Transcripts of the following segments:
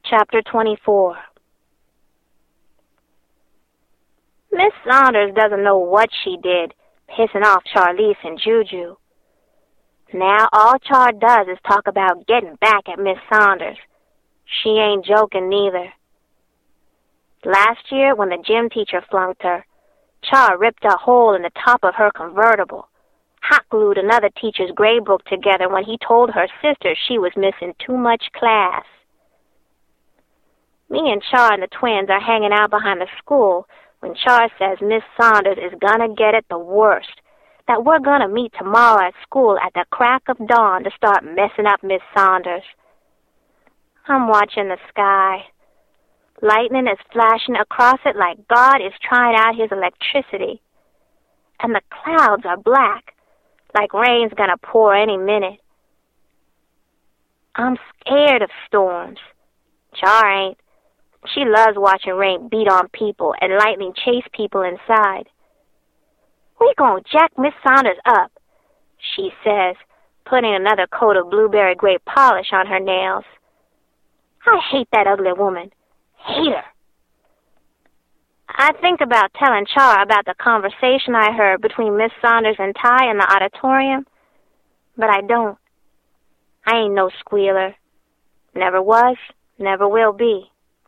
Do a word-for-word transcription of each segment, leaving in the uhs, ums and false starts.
Chapter twenty-four. Miss Saunders doesn't know what she did, pissing off Charlize and Juju. Now all Char does is talk about getting back at Miss Saunders. She ain't joking neither. Last year, when the gym teacher flunked her, Char ripped a hole in the top of her convertible, hot-glued another teacher's grade book together when he told her sister she was missing too much class. Me and Char and the twins are hanging out behind the school when Char says Miss Saunders is gonna get it the worst, that we're gonna meet tomorrow at school at the crack of dawn to start messing up Miss Saunders. I'm watching the sky. Lightning is flashing across it like God is trying out his electricity. And the clouds are black, like rain's gonna pour any minute. I'm scared of storms. Char ain't. She loves watching rain beat on people and lightning chase people inside. We gonna jack Miss Saunders up, she says, putting another coat of blueberry grape polish on her nails. I hate that ugly woman. Hate her. I think about telling Char about the conversation I heard between Miss Saunders and Ty in the auditorium, but I don't. I ain't no squealer. Never was, never will be.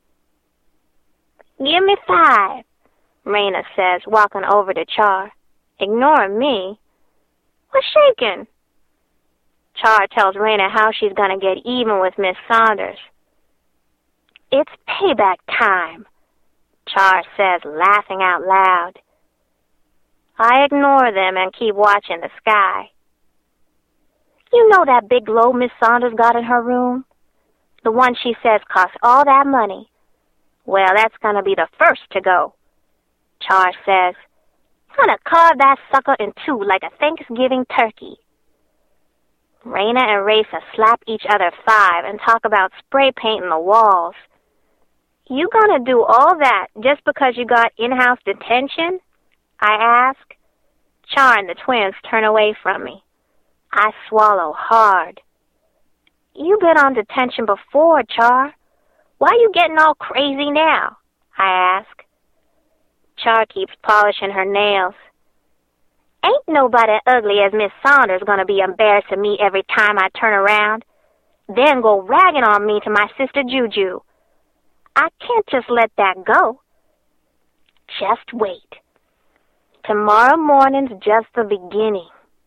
Give me five, Raina says, walking over to Char. Ignoring me. What's shaking? Char tells Raina how she's going to get even with Miss Saunders. It's payback time, Char says, laughing out loud. I ignore them and keep watching the sky. You know that big globe Miss Saunders got in her room? The one she says cost all that money. Well, that's going to be the first to go, Char says. I'm going to carve that sucker in two like a Thanksgiving turkey. Raina and Raisa slap each other five and talk about spray painting the walls. You going to do all that just because you got in-house detention? I ask. Char and the twins turn away from me. I swallow hard. You been on detention before, Char. Why are you getting all crazy now? I ask. Char keeps polishing her nails. Ain't nobody ugly as Miss Saunders gonna be embarrassed of me every time I turn around, then go ragging on me to my sister Juju. I can't just let that go. Just wait. Tomorrow morning's just the beginning.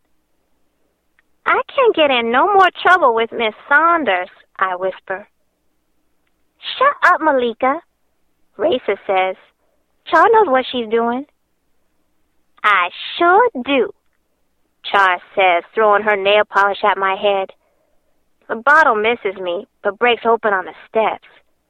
I can't get in no more trouble with Miss Saunders, I whisper. Shut up, Malika, Raisa says. Char knows what she's doing. I sure do, Char says, throwing her nail polish at my head. The bottle misses me, but breaks open on the steps.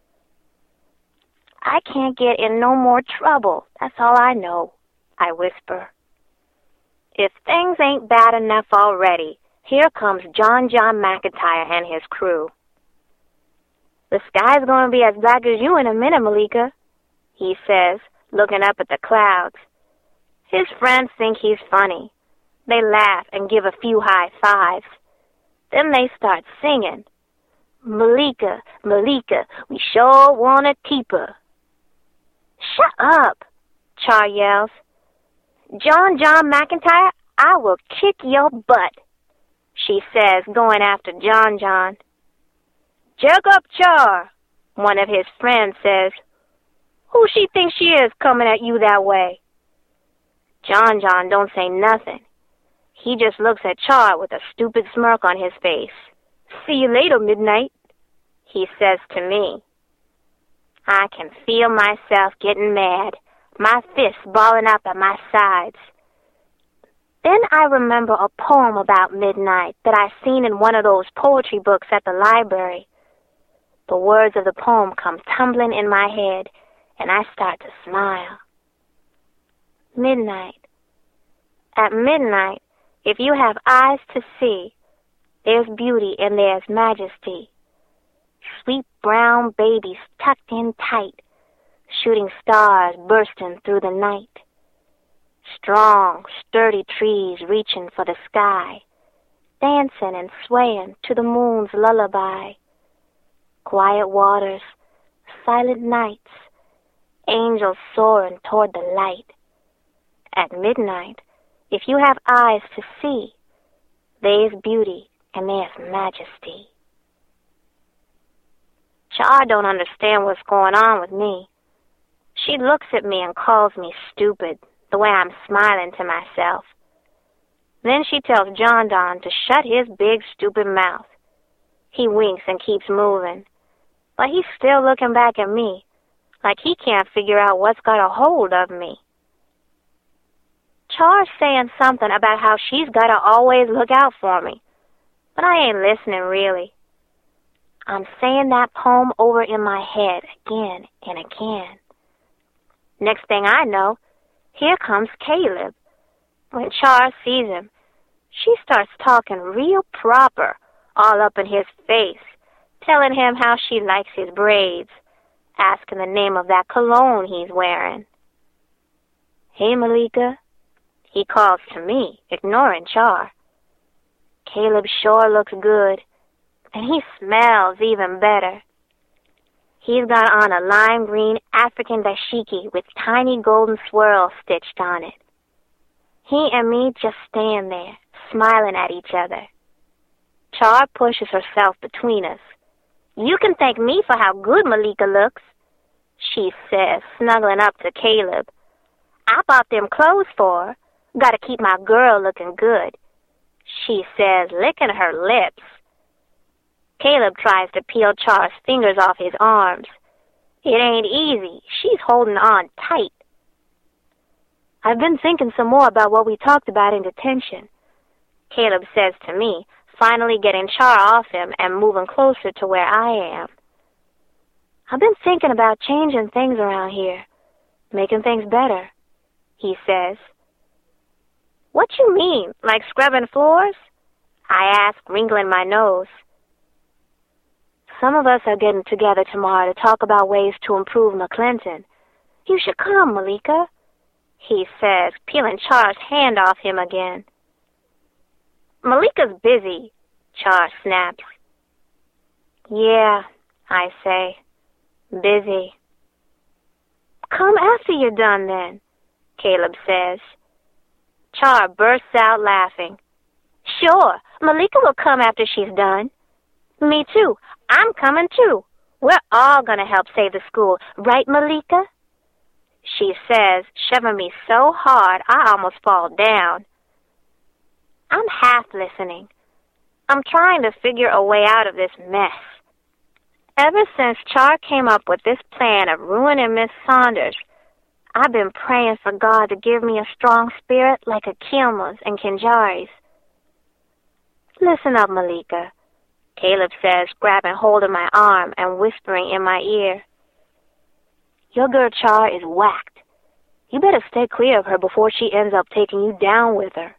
I can't get in no more trouble, that's all I know, I whisper. If things ain't bad enough already, here comes John John McIntyre and his crew. The sky's going to be as black as you in a minute, Malika, he says, looking up at the clouds. His friends think he's funny. They laugh and give a few high fives. Then they start singing. Malika, Malika, we sure want to keep her. Shut up, Char yells. John John McIntyre, I will kick your butt, she says, going after John John. Jerk up, Char, one of his friends says. Who she thinks she is coming at you that way? John John don't say nothing. He just looks at Char with a stupid smirk on his face. See you later, Midnight, he says to me. I can feel myself getting mad, my fists balling up at my sides. Then I remember a poem about midnight that I seen in one of those poetry books at the library. The words of the poem come tumbling in my head, and I start to smile. Midnight. At midnight, if you have eyes to see, there's beauty and there's majesty. Sweet brown babies tucked in tight, shooting stars bursting through the night. Strong, sturdy trees reaching for the sky, dancing and swaying to the moon's lullaby. Quiet waters silent nights, angels soaring toward the light. At midnight, if you have eyes to see, there is beauty and there is majesty. Char don't understand what's going on with me. She looks at me and calls me stupid, the way I'm smiling to myself. Then she tells John Don to shut his big stupid mouth. He winks and keeps moving, but he's still looking back at me, like he can't figure out what's got a hold of me. Char's saying something about how she's got to always look out for me, but I ain't listening really. I'm saying that poem over in my head again and again. Next thing I know, here comes Caleb. When Char sees him, she starts talking real proper, all up in his face, telling him how she likes his braids, asking the name of that cologne he's wearing. Hey, Malika, he calls to me, ignoring Char. Caleb sure looks good, and he smells even better. He's got on a lime green African dashiki with tiny golden swirls stitched on it. He and me just stand there, smiling at each other. Char pushes herself between us. You can thank me for how good Malika looks, she says, snuggling up to Caleb. I bought them clothes for her. Gotta keep my girl looking good, she says, licking her lips. Caleb tries to peel Char's fingers off his arms. It ain't easy. She's holding on tight. I've been thinking some more about what we talked about in detention, Caleb says to me, finally getting Char off him and moving closer to where I am. I've been thinking about changing things around here, making things better, he says. What you mean, like scrubbing floors? I ask, wrinkling my nose. Some of us are getting together tomorrow to talk about ways to improve McClinton. You should come, Malika, he says, peeling Char's hand off him again. Malika's busy, Char snaps. Yeah, I say, busy. Come after you're done then, Caleb says. Char bursts out laughing. Sure, Malika will come after she's done. Me too. I'm coming too. We're all going to help save the school, right, Malika? She says, shoving me so hard I almost fall down. I'm half listening. I'm trying to figure a way out of this mess. Ever since Char came up with this plan of ruining Miss Saunders, I've been praying for God to give me a strong spirit like Akilma's and Kinjari's. Listen up, Malika, Caleb says, grabbing hold of my arm and whispering in my ear. Your girl Char is whacked. You better stay clear of her before she ends up taking you down with her.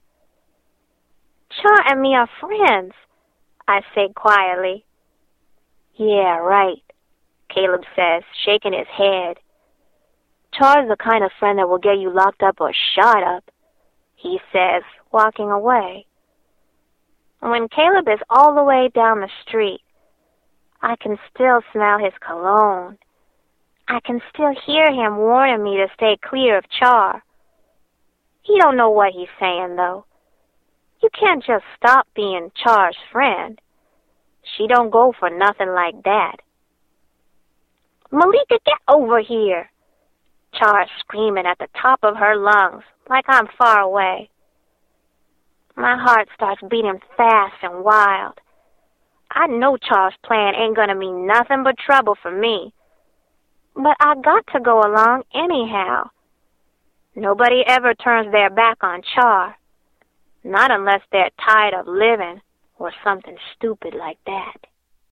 Char and me are friends, I say quietly. Yeah, right, Caleb says, shaking his head. Char's the kind of friend that will get you locked up or shot up, he says, walking away. When Caleb is all the way down the street, I can still smell his cologne. I can still hear him warning me to stay clear of Char. He don't know what he's saying, though. You can't just stop being Char's friend. She don't go for nothing like that. Malika, get over here, Char's screaming at the top of her lungs, like I'm far away. My heart starts beating fast and wild. I know Char's plan ain't gonna mean nothing but trouble for me. But I got to go along anyhow. Nobody ever turns their back on Char. Not unless they're tired of living or something stupid like that.